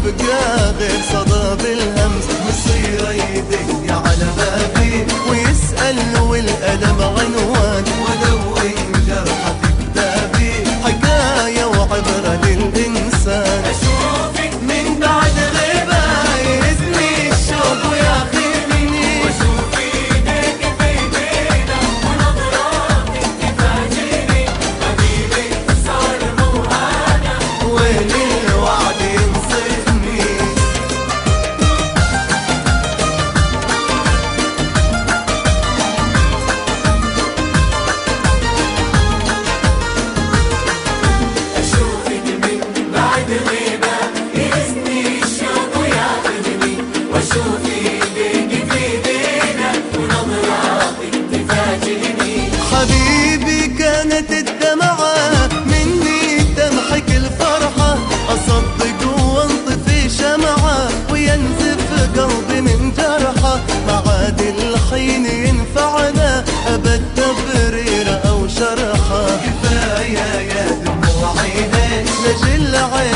يبقى غير صدى بالهمس، مصيره يدق على بابي ويسأل والألم عنوان، ولو إن جرحه في كتابي حكاية وعبرة للإنسان. أشوفك من بعد غيبة يهزني الشوق وياخذني، وأشوف إيديك في إيدينا ونظراتك تفاجئني، حبيبي صار مو هذا وين الوعد ينصفني. أشوفك من بعد غيبة يهزني الشوق وياخذني، وأشوف إيديك في إيدينا ونظراتك تفاجئني. حبيبي كانت الدمعة مني تمحك الفرحة، أصدق وانطفي شمعة وينزف قلبي من جرحة، ما عاد الحين ينفعنا أبد تبرير أو شرحة. كفاية يا دموع عينيك نجل عينيك